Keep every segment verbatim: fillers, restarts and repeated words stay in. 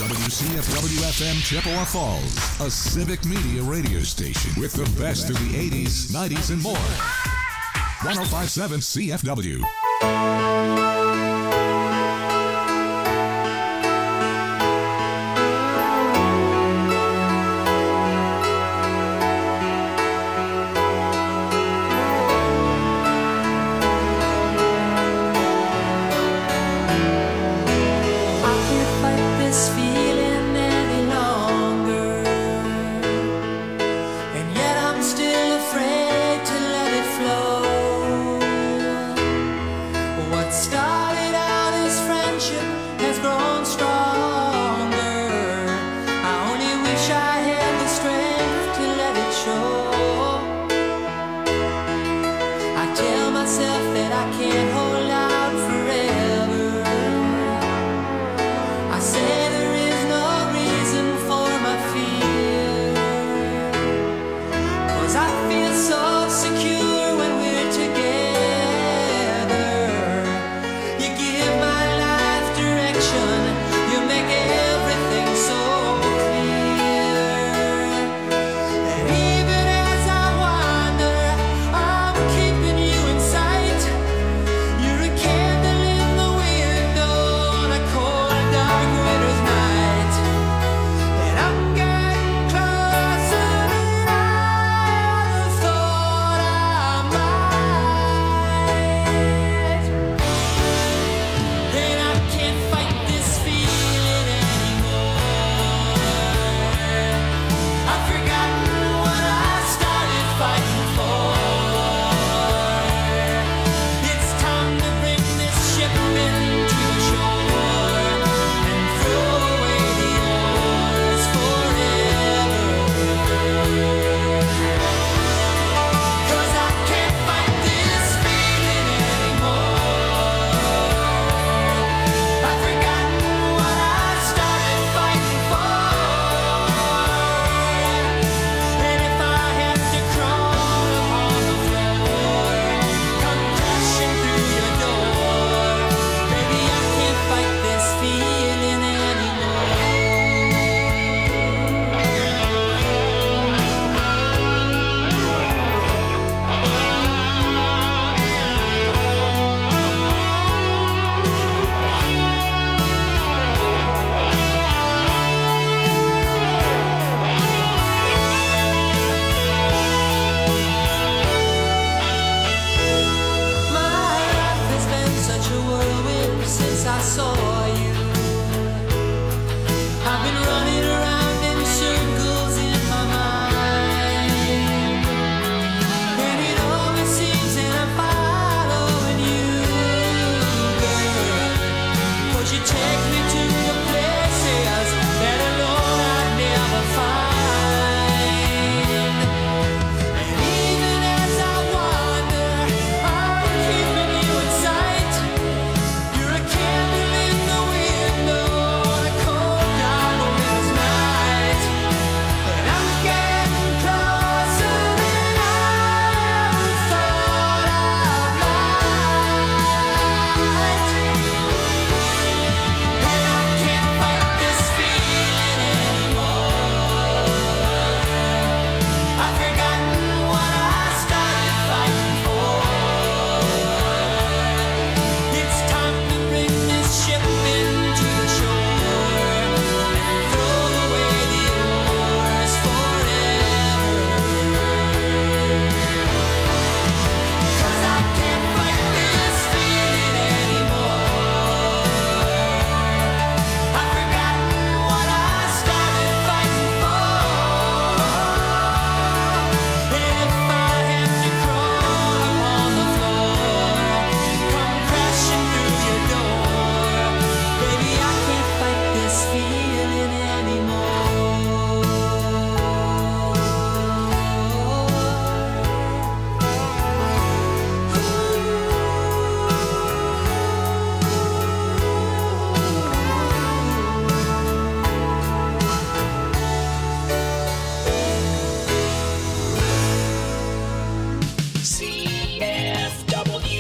W C F W F M Chippewa Falls, a civic media radio station with the best of the eighties, nineties, and more. one oh five point seven C F W.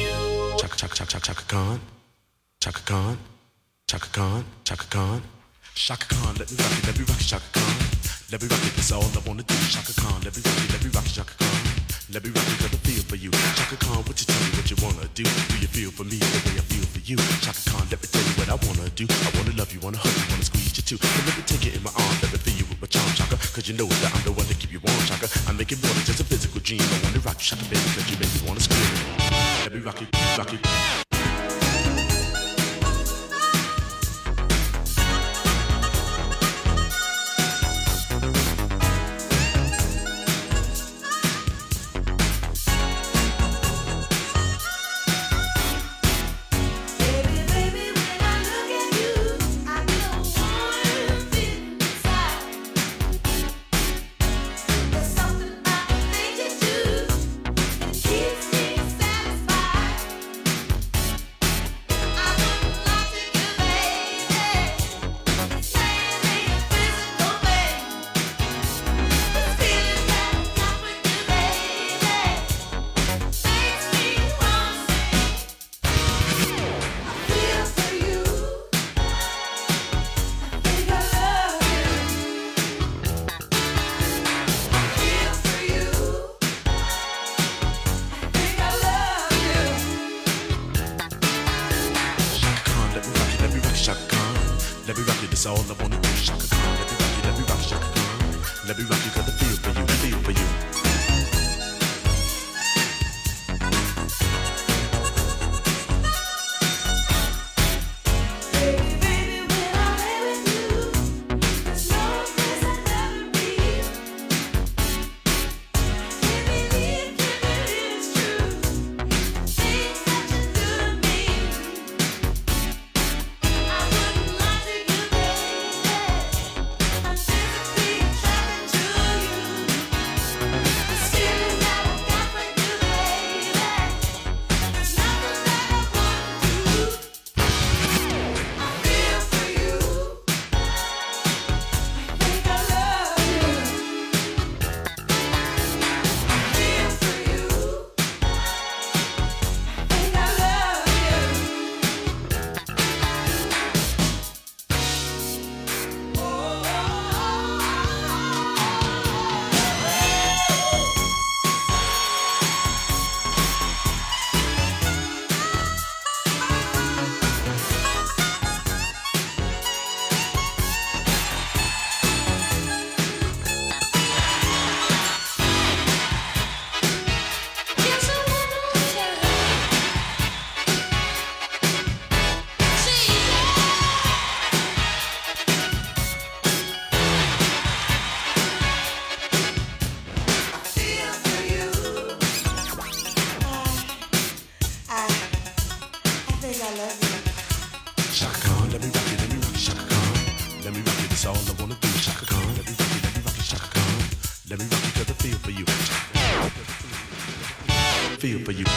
Chaka Khan, Chaka Khan, Chaka Khan, Chaka Khan. Shaka Khan, let me rock it, let me rock it, Shaka Khan. Let me rock it, that's all I wanna do. Shaka Khan, let me rock it, let me rock it, Shaka Khan. Let me rock it, cause I feel for you. Shaka Khan, what you tell me what you wanna do? Do you feel for me the way I feel for you? Shaka Khan, let me tell you what I wanna do. I wanna love you, wanna hug you, wanna squeeze you too. And let me take it in my arms, let me feel you with my charm, Shaka. Cause you know that I'm the one to keep you warm, Shaka. I make it more than just a physical dream. I wanna rock you, Shaka, baby, cause you make me wanna scream. Let me rock it, rock it. That's all I wanna do, Shaka Khan. Let me rock you, let me rock you, Shaka Khan. Let me rock you, cause I feel for you, I feel for you. Feel for you.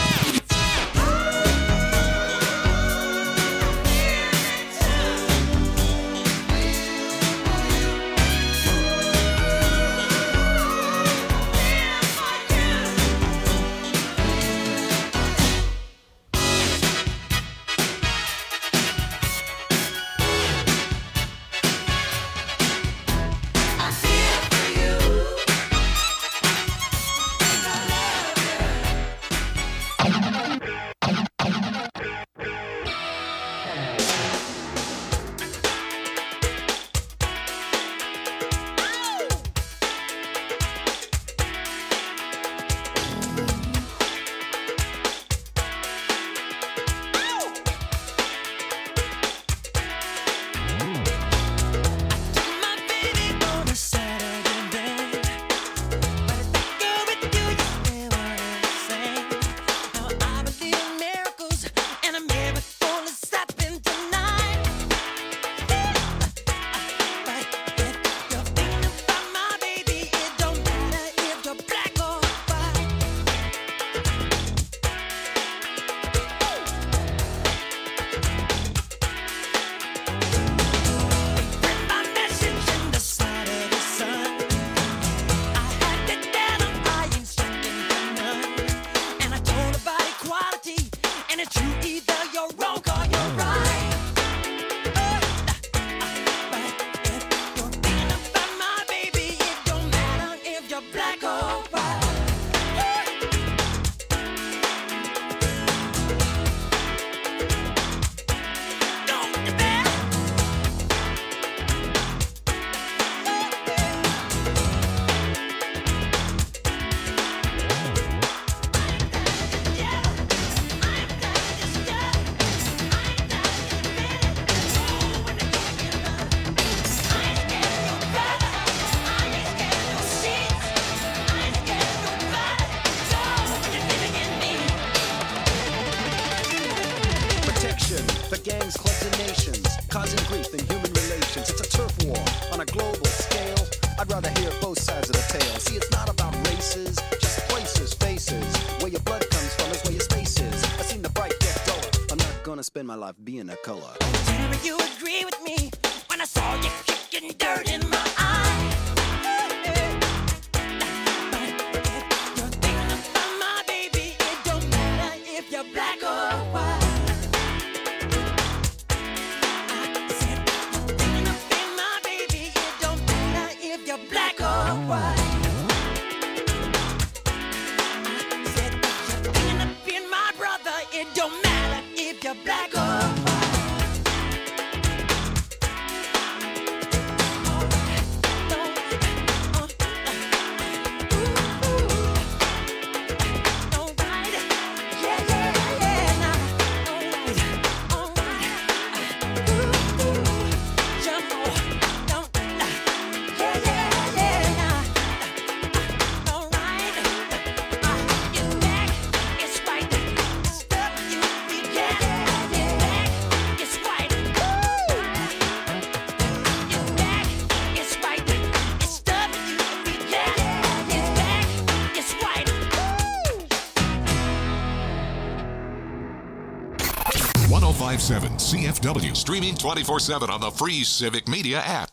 turf war on a global scale. I'd rather hear both sides of the tale. See, it's not about races, just places, faces. Where your blood comes from is where your space is. I seen the bright get duller. I'm not gonna spend my life being a color. Tell me you agree with me when I saw you kicking dirt in my eye. You're thinking about my baby. It don't matter if you're black or white. Black or white. I said, you're thinking of being my brother. It don't matter if you're black or white. one oh five point seven C F W, streaming twenty-four seven on the free Civic Media app.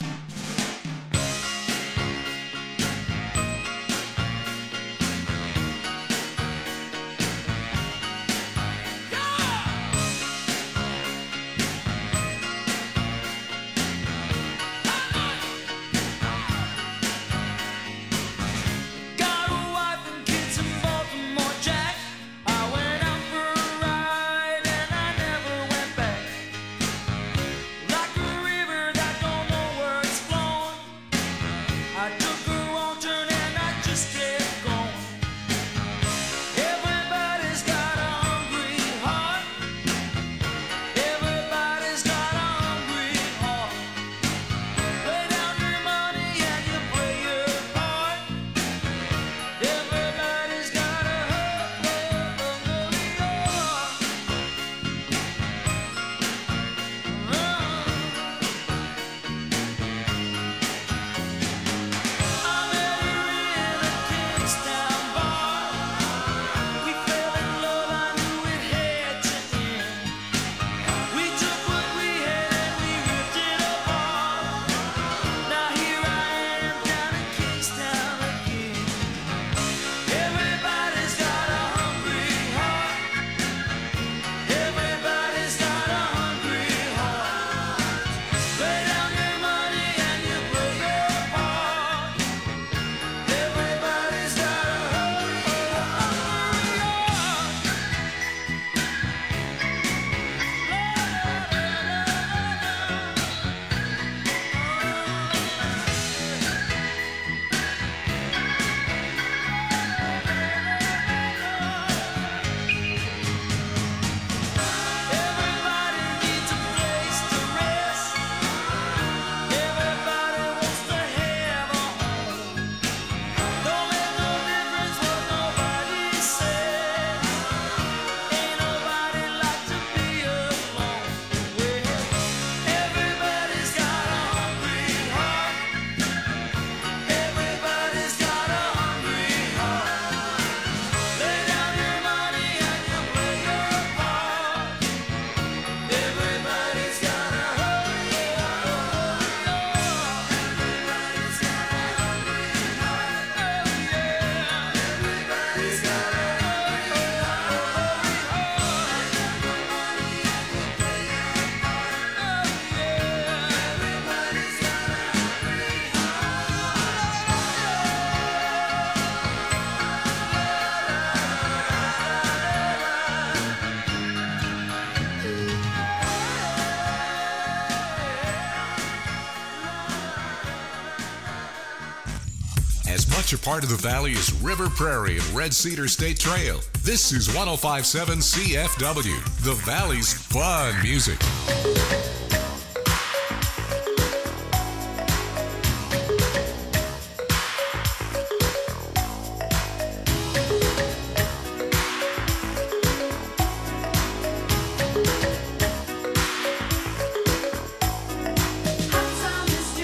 Much a part of the valley is River Prairie and Red Cedar State Trail. This is one oh five point seven C F W, the valley's fun music. Hot summer's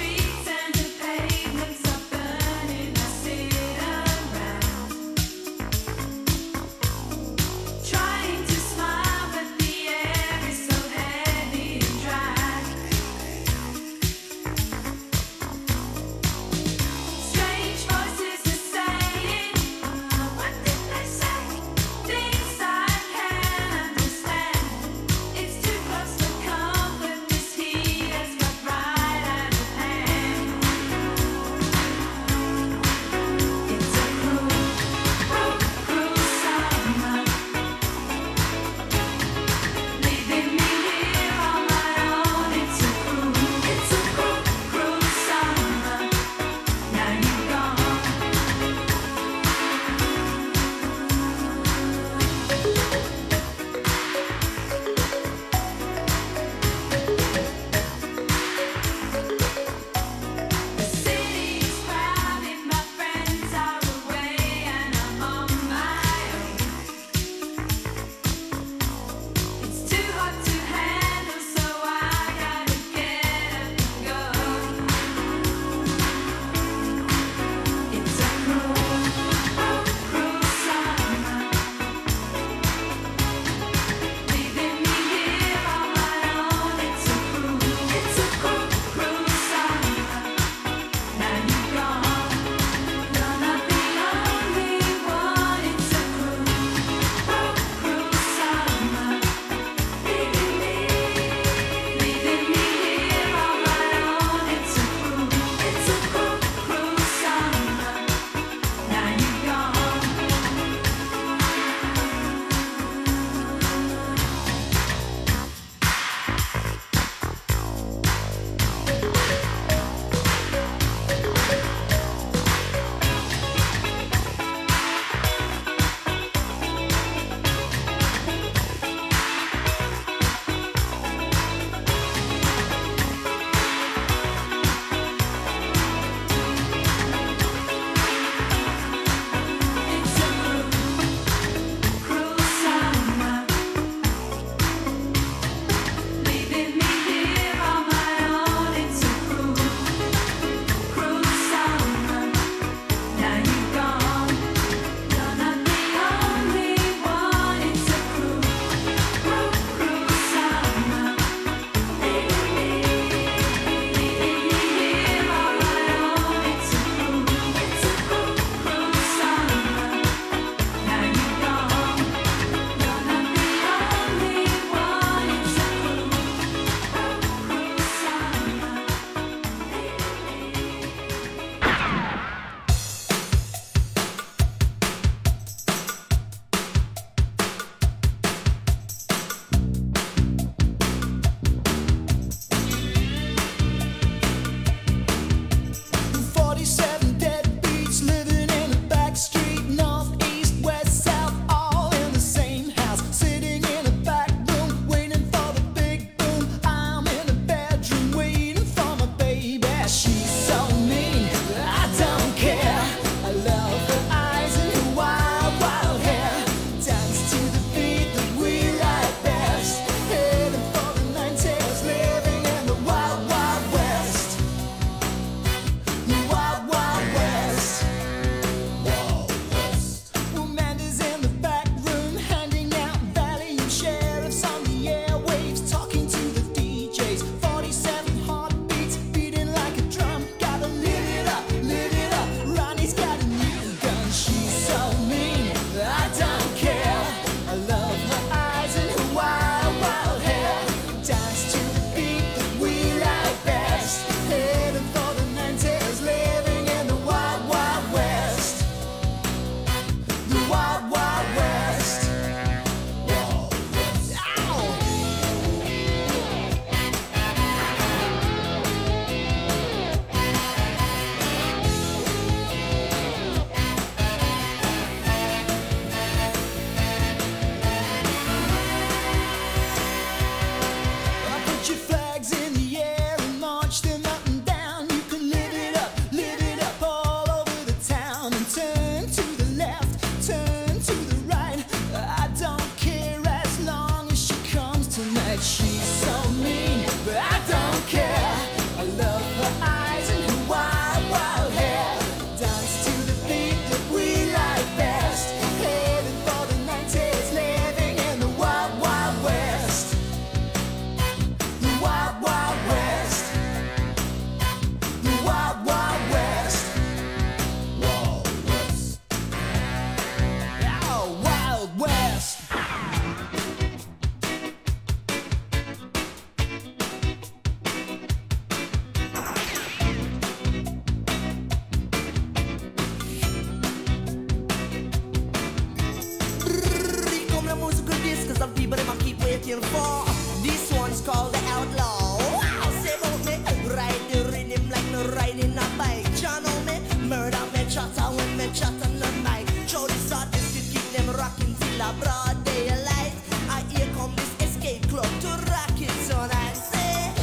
people them a keep waiting for. This one's called the Outlaw. Wow, say about me, ride the rhythm like no riding a bike. You know me, murder me chatter when me chat on the mic. Show this artist to keep them rocking till a broad daylight. I here come this escape club to rock it tonight. Say.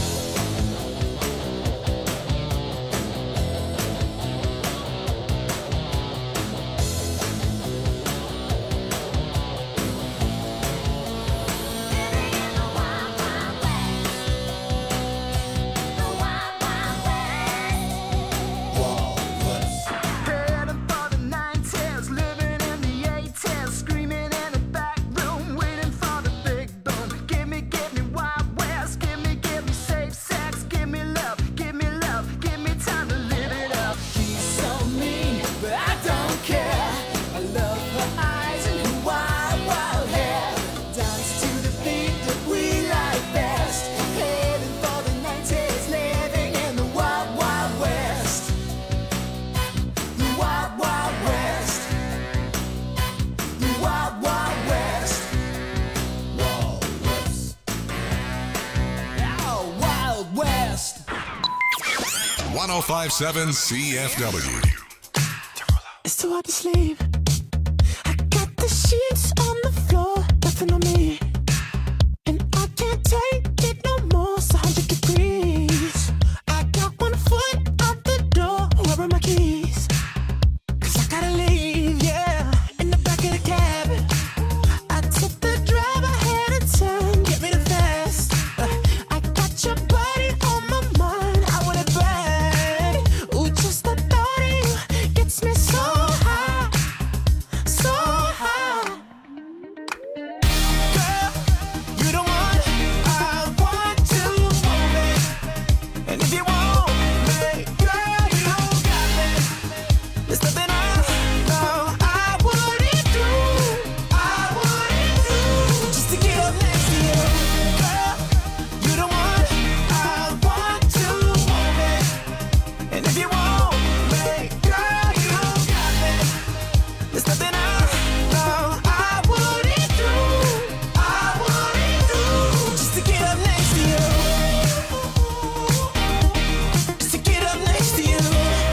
one oh five point seven C F W. It's too hard to sleep. I got the sheets on the floor, nothing on me. And I can't take it no more, it's one hundred degrees. I got one foot out the door, where are my keys? Cause I gotta leave, yeah. In the back of the cab, I took the drive ahead of time, get me the fast. uh, I got your body on my mind, I want it bad. Ooh, just the thought of you gets me so high, so high. Girl, you the one I want to move it. And if you want me, girl, you got me. There's nothing I know I wouldn't do, I wouldn't do, just to get up next to you. Girl, you the one I want to move it. And if you want me, girl, you got me. There's nothing I know I wouldn't do, I wouldn't do, just to get up next to you. Just to get up next to you.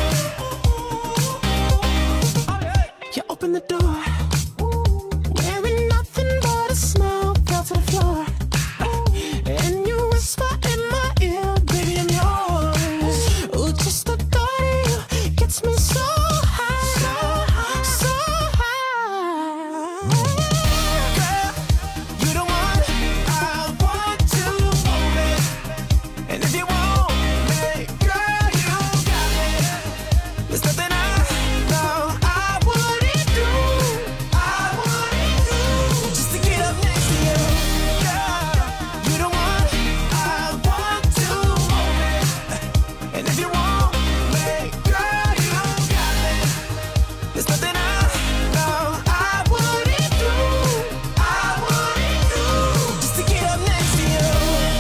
You open the door, wearing nothing but a smile, fell to the floor. And you whisper in my ear, baby, I'm yours. Ooh, just the thought of you gets me so high, so high, so high. Girl, you the one I want to move it. And if you want me, girl, you got me. There's nothing I know I wouldn't do, I wouldn't do, just to get up next to you. Girl, you the one I want to move it. And if you want me, girl, you got me. There's nothing I know I wouldn't do, I wouldn't do, just to get up next to you.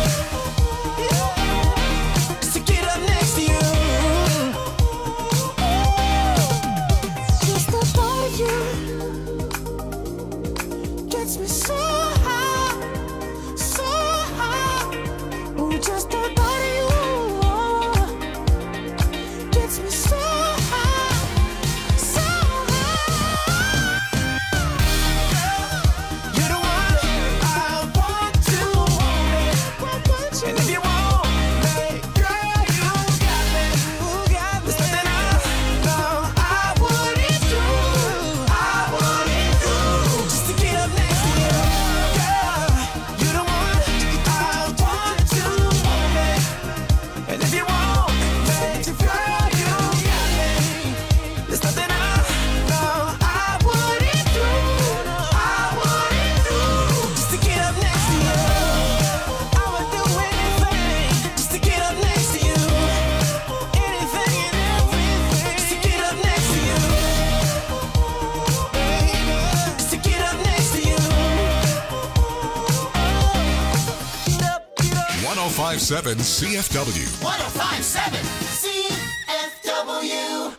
Just to get up next to you. Just the thought of you gets me so high, so high. Ooh, just the thought of you gets me so high, so high. You're the one I want to move it. And if you want me, girl, you got me. There's nothing I know I wouldn't do, I wouldn't do, just to get up next to you. Girl, you're the one I want to move it. And if you want me, girl, you got me. There's nothing I know I wouldn't do, I wouldn't do, just to get up next to you. I would do anything just to get up next to you. Anything and everything just to get up next to you. Just to get up next to you. Get up, get up. one oh five point seven C F W. one oh five point seven C F W.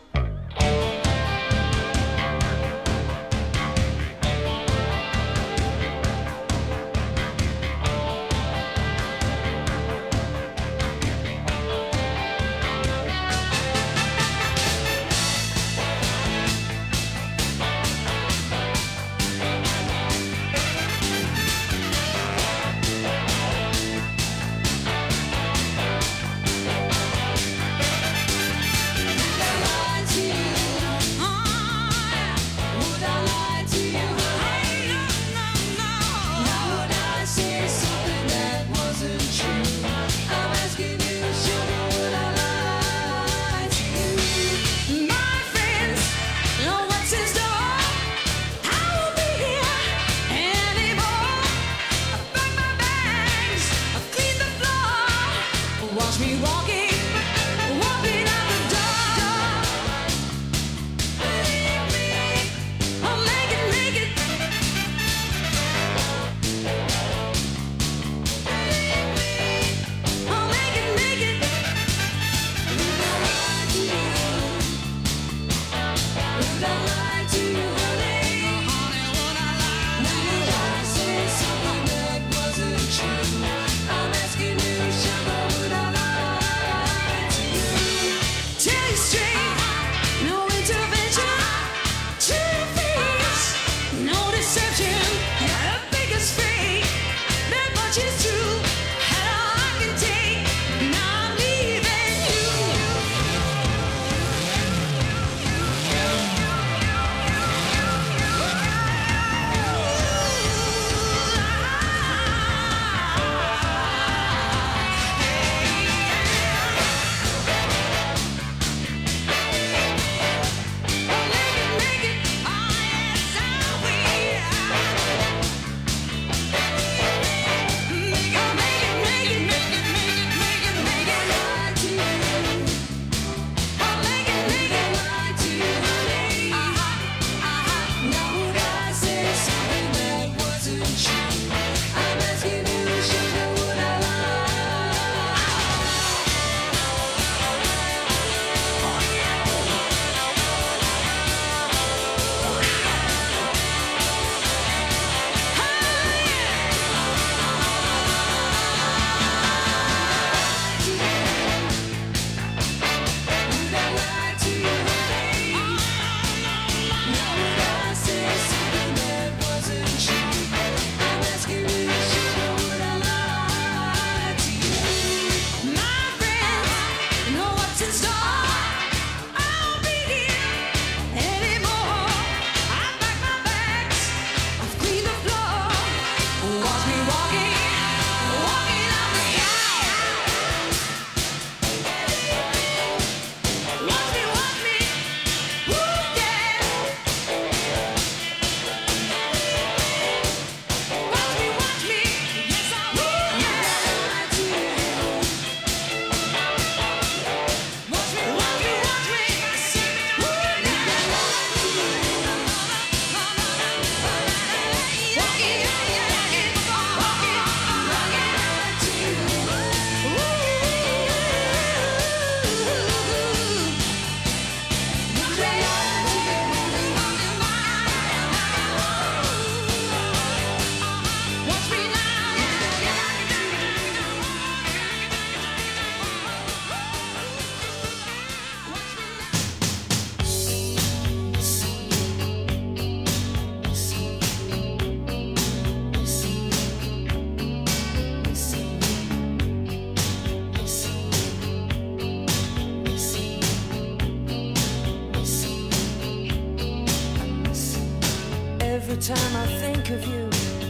time I think of you,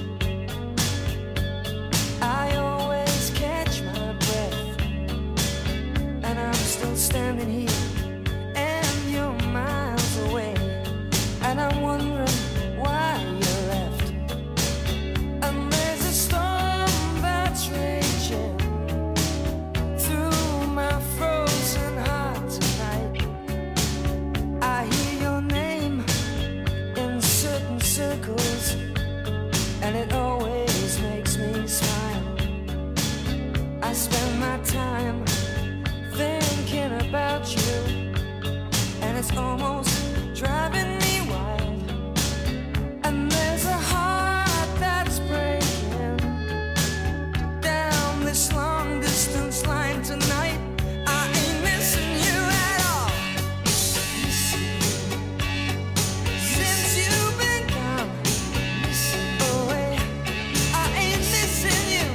I always catch my breath, and I'm still standing here, and you're miles away, and I'm wondering why you left. And there's a storm that's raging through my frozen heart tonight. I hear your name in certain circles, and it always makes me smile. I spend my time thinking about you, and it's almost driving me wild. And there's a heart that's breaking down this long distance line tonight. I ain't missing you at all. Since you've been gone away, I ain't missing you.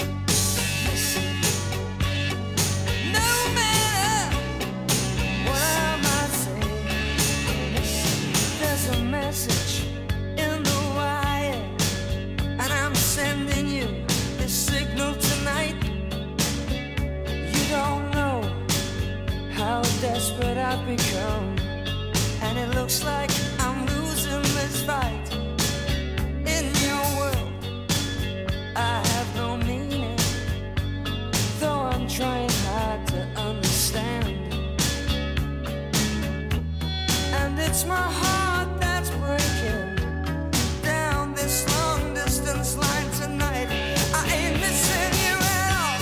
No matter what I might say, there's a message in the wire, and I'm sending you this signal tonight. You don't know how desperate I've become, and it looks like I'm losing this fight. In your world, I have no meaning, though I'm trying hard to understand. And it's my heart that's breaking down this long distance line tonight. I ain't missing you at all.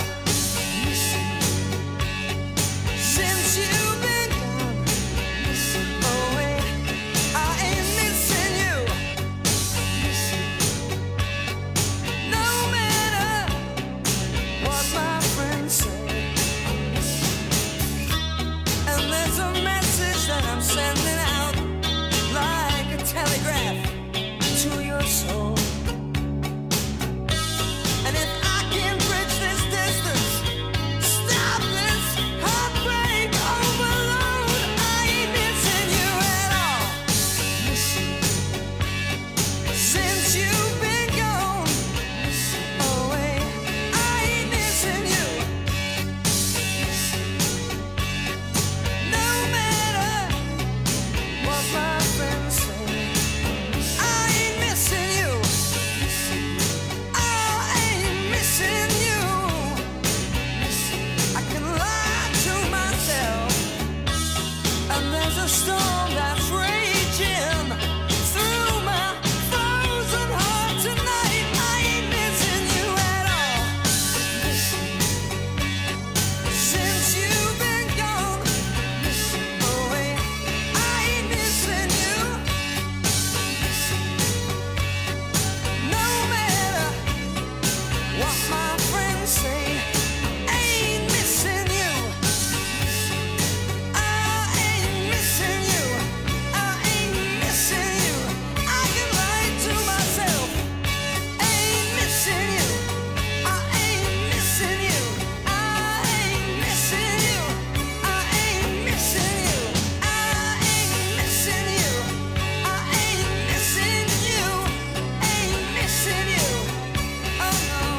Since you've been gone away, I ain't missing you. No matter what my friends say. And there's a message that I'm sending out like a telegraph to your soul. And if I can bridge this distance, stop this heartbreak overload, I ain't missing you at all. Since you've been gone away, I ain't missing you. No matter what my friends say, I ain't missing you. I ain't missing you. I can lie to myself, and there's a storm that's raging through my frozen heart tonight. I ain't missing you at all. Since you've been gone away, I ain't missing you. No matter what my friends say, I ain't missing you. I ain't missing you. I ain't missing you. I can lie to myself. I ain't missing you. I ain't missing you. I ain't missing you. I ain't missing you. I ain't missing you. I ain't missing you. Ain't missing you. Oh no.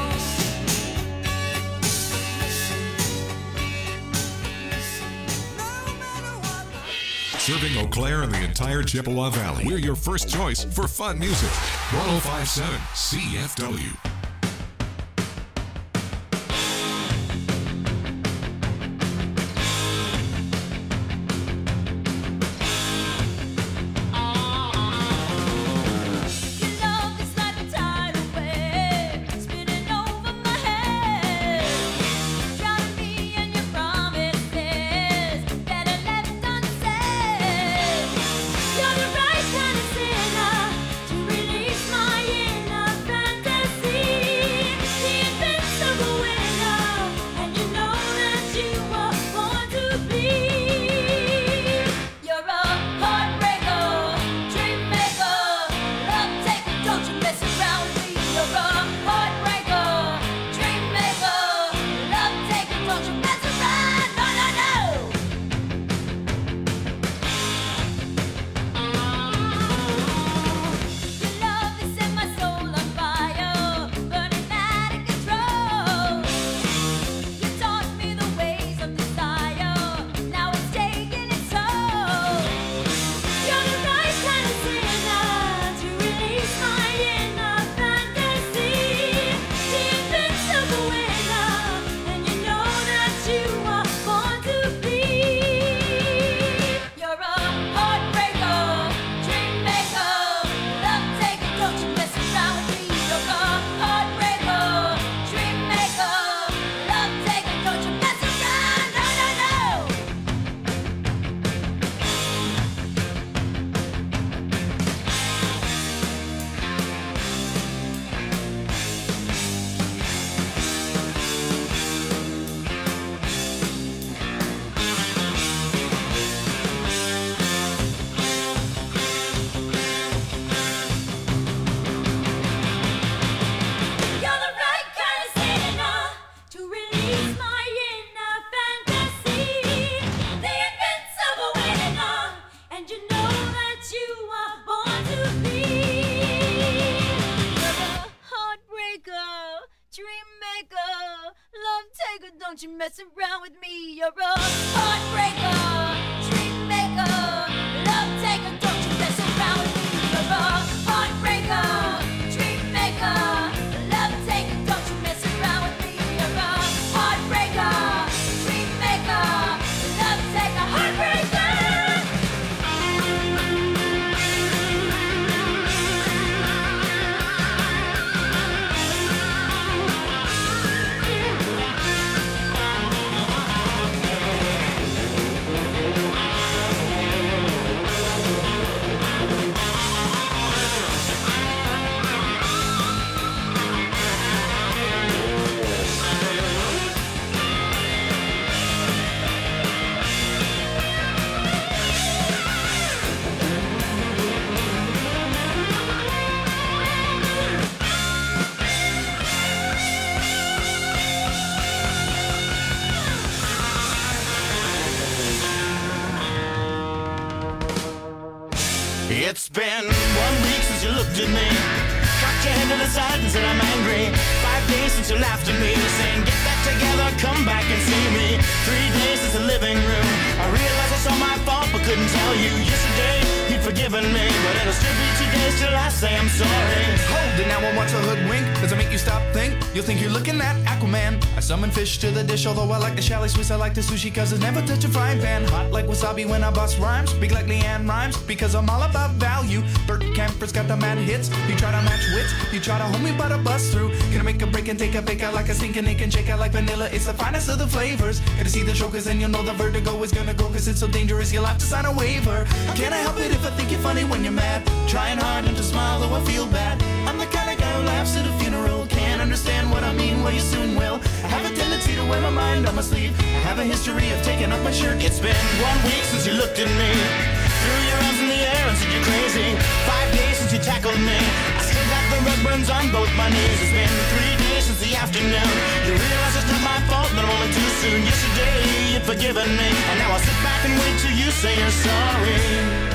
No matter what. Serving Eau Claire and the entire Chippewa Valley. We're your first choice for fun music. one oh five point seven C F W. Your love is like a tidal wave, spinning over my head, drowning me in your promises that are left unsaid. You're the right kind of sinner to release my inner fantasy. don't you mess around with me. You're a heartbreaker, dream maker, love taker, don't you mess around with me. You're a heartbreaker, dream maker, love taker, don't you mess around with me. You're a heartbreaker, dream maker, love taker, heartbreaker. It's been one week since you looked at me, cocked your head to the side and said I'm angry. Five days since you laughed at me, saying get back together, come back and see me. Three days since the living room, I realized I saw my fault but couldn't tell you. Yesterday you'd forgiven me, but it'll still be two days till I say I'm sorry. Hold it now, I want to hoodwink. Does it make you stop think? You'll think you're looking at Aquaman. I summon fish to the dish, although I like the chalet Swiss, I like the sushi cause it's never touch a frying pan. Hot like wasabi when I bust rhymes, big like Leanne rhymes, because I'm all about value. Bert Camper's got the mad hits, you try to match wits, you try to hold me but I bust through. Gonna make a break and take a bake out like a stinking ink and shake out like vanilla, it's the finest of the flavors. Gotta see the show cause then you'll know the vertigo is gonna go cause it's so dangerous you'll have to sign a waiver. How can I help it if I think you're funny when you're mad? Trying hard not to smile though I feel bad. I'm the kind of guy who laughs at a funeral, can't understand what I mean, well you soon will. I have a tendency to wear my mind on my sleeve, I have a history of taking off my shirt. It's been one week since you looked at me, threw your arms in the air and said you're crazy. Five days since you tackled me, I still got the red burns on both my knees. It's been three days since the afternoon, you realize it's not my fault but I'm only too soon. Yesterday you'd forgiven me, and now I'll sit back and wait till you say you're sorry.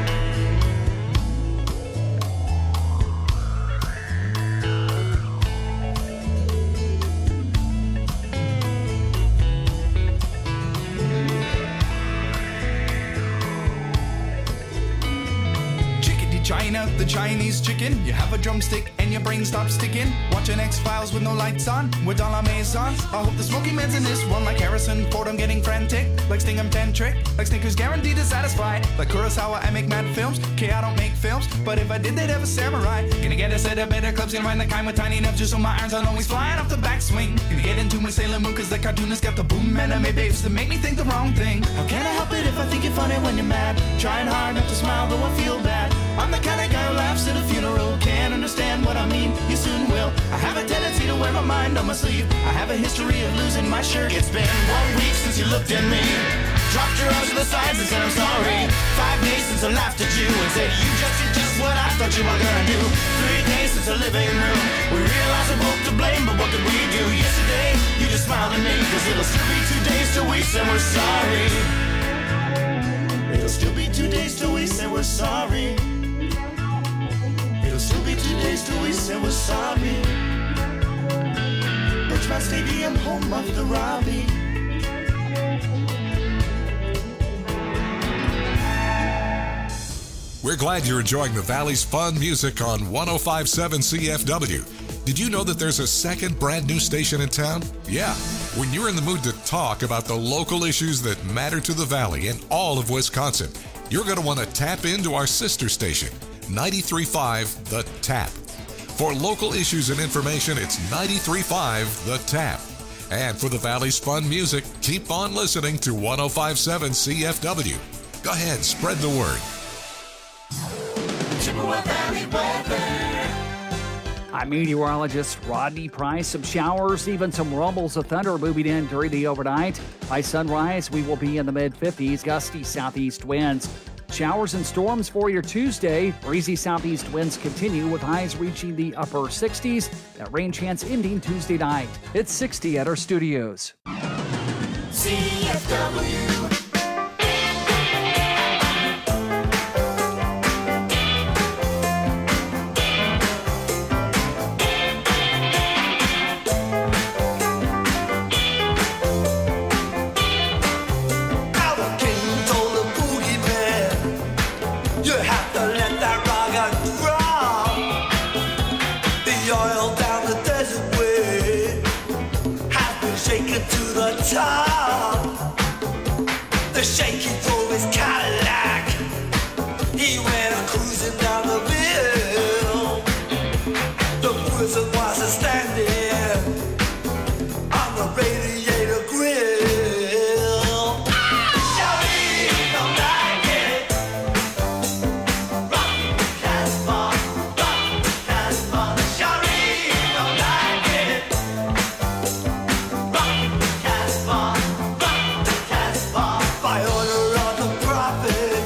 China, the Chinese chicken. You have a drumstick and your brain stops sticking. Watching X-Files with no lights on, with all our maisons. I hope the Smoky Man's in this one like Harrison Ford. I'm getting frantic, like Sting I'm tantric, like Snickers guaranteed to satisfy. Like Kurosawa, I make mad films. Okay, I don't make films, but if I did, they'd have a samurai. Gonna get a set of better clubs, gonna find the kind with tiny enough just so my irons aren't always flying off the backswing. Gonna get into my Sailor Moon cause the cartoonist got the boom anime babes to make me think the wrong thing. How can I help it if I think you're funny when you're mad? Trying hard not to smile though I feel bad. I'm the kind of guy who laughs at a funeral, can't understand what I mean, you soon will. I have a tendency to wear my mind on my sleeve, I have a history of losing my shirt. It's been one week since you looked at me, dropped your arms to the sides and said I'm sorry. Five days since I laughed at you and said you just did just what I thought you were gonna do. Three days since the living room, we realized we're both to blame, but what did we do? Yesterday, you just smiled at me, cause it'll still be two days till we say we're sorry. It'll still be two days till we say we're sorry. It'll still be two days till we say we're sorry. Bridgemont Stadium, home of the Robbie. We're glad you're enjoying the Valley's fun music on one oh five point seven C F W. Did you know that there's a second brand new station in town? Yeah. When you're in the mood to talk about the local issues that matter to the Valley and all of Wisconsin, you're going to want to tap into our sister station, ninety-three point five The Tap. For local issues and information, it's ninety-three point five The Tap. And for the Valley's fun music, keep on listening to one oh five point seven C F W. Go ahead, spread the word. Chippewa Valley weather. I'm meteorologist Rodney Price. Some showers, even some rumbles of thunder moving in during the overnight. By sunrise, we will be in the mid fifties, gusty southeast winds. Showers and storms for your Tuesday. Breezy southeast winds continue with highs reaching the upper sixties. That rain chance ending Tuesday night. It's sixty at our studios. C F W. The oil down the desert way has been shaken to the top. The shaky drove his Cadillac. He went cruising down the bill. The prison was standing on the radiator grill. Shawty don't like it. Rock Casbah, rock Casbah. Shawty don't like it. Rock Casbah, rock Casbah. By order of the prophet,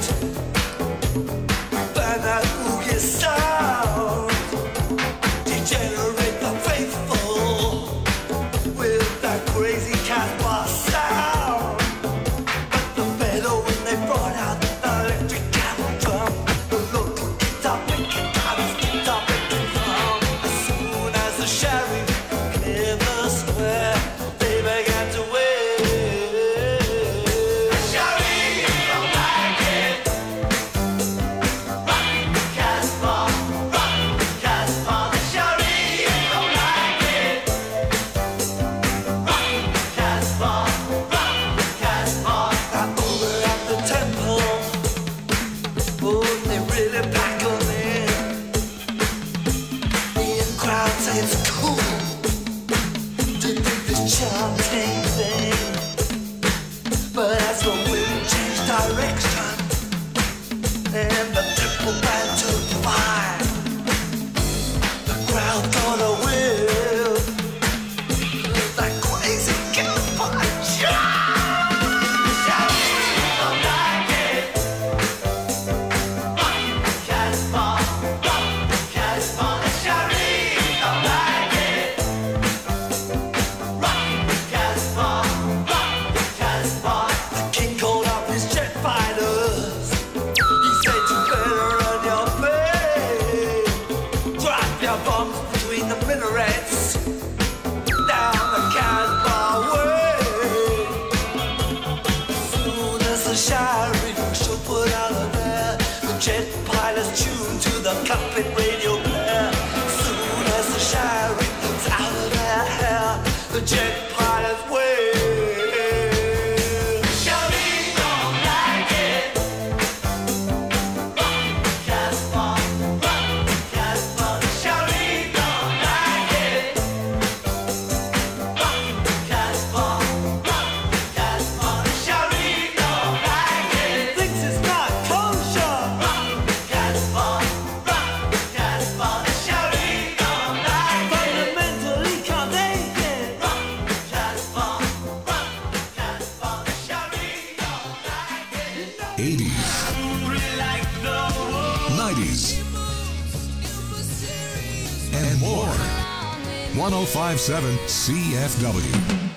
burn that boogie sound. Degenerate the faithful with that crazy Casbah sound. But the fellow when they brought out the electric cattle drum, the local guitar picking out his guitar picking drum. As soon as the sheriff cleared the square, they began to wave. Sheriff don't like it. Rock Casbah, rock Casbah. The sheriff don't like it. Rock Casbah, rock Casbah. Now over at the temple, oh, they really pack 'em in. The in crowd say it's cool to do this chanting thing. But as the wind changed direction and the triple band took fire, the crowd got a whiff that crazy Casbah chant. Shawty don't like it. Rock Casbah, rock Casbah. Shawty don't like it. Rock Casbah, rock Casbah. The king called up his jet fighters. He said you better run your play. Drop your bombs between the minarets down the Casbah way. Soon as the sheriff should put out of there, the jet pilots tuned to the cockpit radio blare. Soon as the sheriff was out of their hair, the jet pilots wave. Shawty don't like it. Rock Casbah, rock Casbah. Shawty don't like it. Rock Casbah, rock Casbah. Shawty don't like it. Thinks it's not kosher. Rock Casbah, rock Casbah. Shawty don't like it. Fundamentally can't take it. Rock Casbah, rock Casbah. Shawty don't like it. eighties, nineties, and more. one oh five point seven C F W.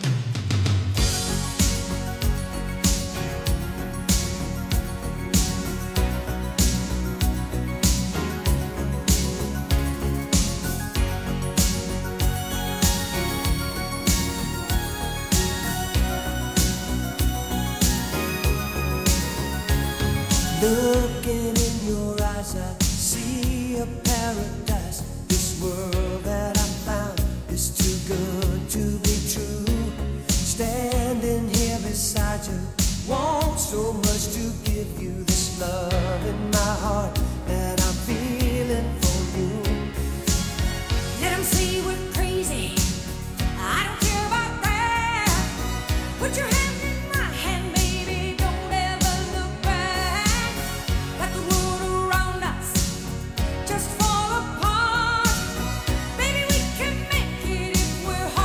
Looking in your eyes, I see a paradise. This world that I found is too good to be true. Standing here beside you, want so much to give you this love in my heart that I'm feeling for you. Let 'em say we're crazy. I don't care about that. Put your hand in my hand, baby. Don't ever look back. Let the world around us just fall apart. Baby, we can make it if we're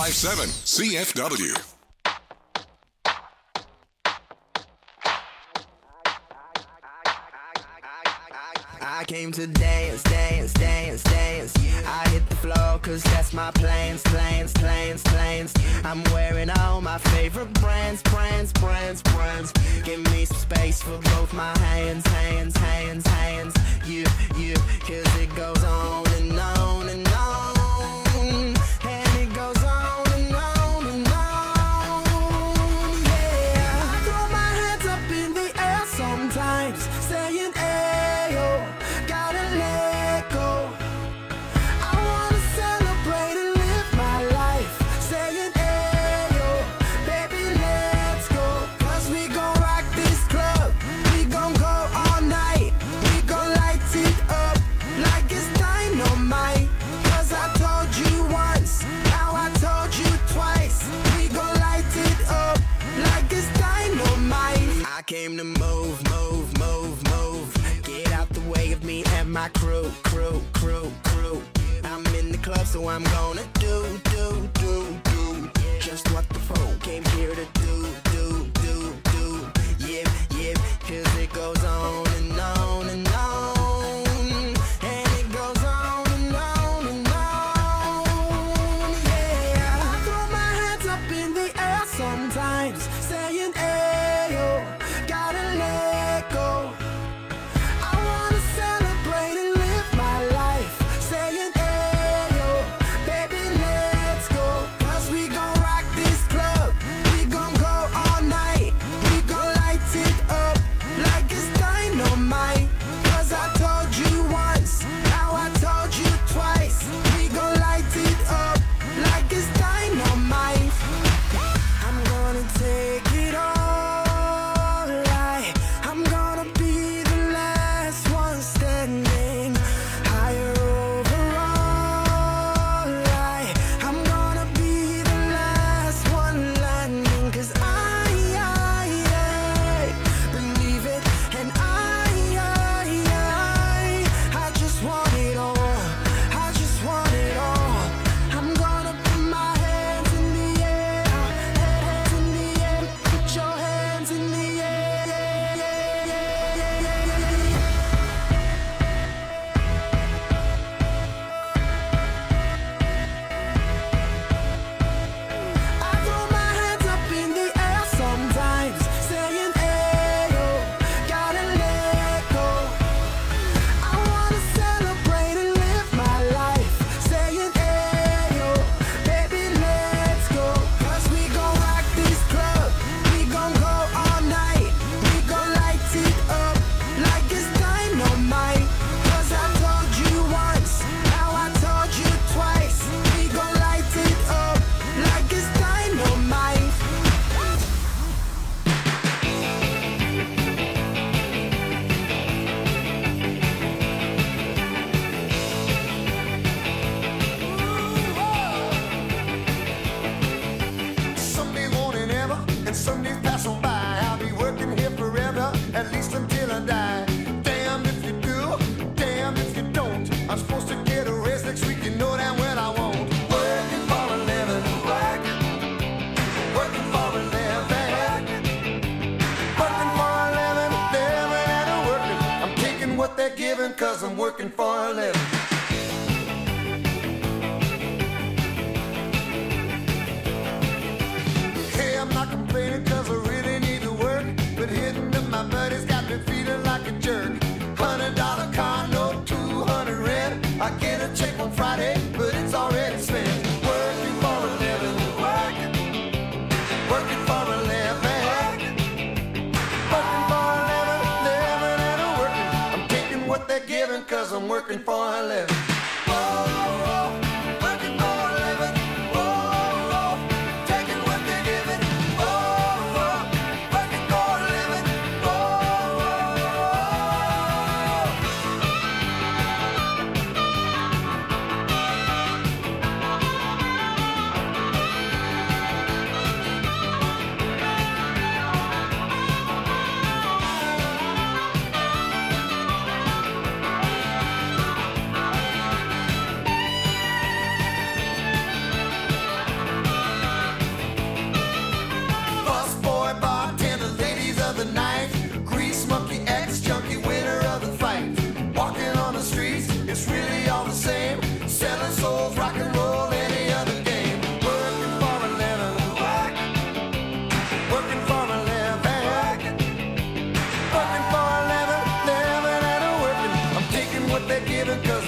five seven C F W. I came to dance, dance, dance, dance. I hit the floor cause that's my plans, plans, plans, plans. I'm wearing all my favorite brands, brands, brands, brands. Give me some space for both my hands, hands, hands, hands. You, you, cause it goes on and on and on. And it goes on and on and on. Yeah, I throw my hands up in the air sometimes, saying, ayo. Gotta let go. I wanna celebrate and live my life, saying, ayo, baby, let's go. Cause we gon' rock this club. We gon' go all night. We gon' light it up like it's dynamite. Cause I told you once, now I told you twice. We gon' light it up like it's dynamite. I came to move, move, move, move. Get out the way of me and my crew, crew, crew, crew. I'm in the club, so I'm gonna do, do, do, do just what the folk came here to do, do, do, do. Yeah, yeah, cause it goes on and on and on. And it goes on and on and on. Yeah, I throw my hands up in the air sometimes, saying, ayo, gotta let go. I wanna celebrate and live my life, saying, ayo, baby, let's go. Cause we gon' rock this club. We gon' go all night. We gon' light it up like it's dynamite. Cause I told you once, now I told you twice. We gon' light it up like it's dynamite. I'm gonna take it all right. I'm gonna be the last one standing, higher over all right. I'm gonna be the last one landing. Cause I, I, I believe it. And I, I, I I just want it all. I just want it all. I'm gonna put my hands in the air, hands in the air. Put your hands in the air. I throw my hands up in the air sometimes, saying, ayo, gotta let go. I wanna celebrate and live my life, saying, ayo, baby, let's go. Cause we gon' rock this club. We gon' go all night. We gon' light it up like it's dynamite. Cause I told you once, now I told you twice. We gon' light it up like it's dynamite. Some days won't it ever, and some days pass on by. I'll be working here forever, at least until I die. Damn if you do, damn if you don't. I'm supposed to get a raise next week, you know damn well I won't. Working for a living, working, working for a living, working for a living, living and a working. I'm taking what they're giving, cause I'm working for a living. Hey, I'm not complaining cause I really need to work, but hitting up my buddies got me feeling like a jerk. Hundred dollar car note, two hundred rent. I get a check on Friday, but it's already spent. Working for a living, working, working for a living, working for a living, living and a working. I'm taking what they're giving cause I'm working for a living. Whoa, working for a living. Whoa, taking what they're giving. Whoa, working for a living. Whoa. what they're giving.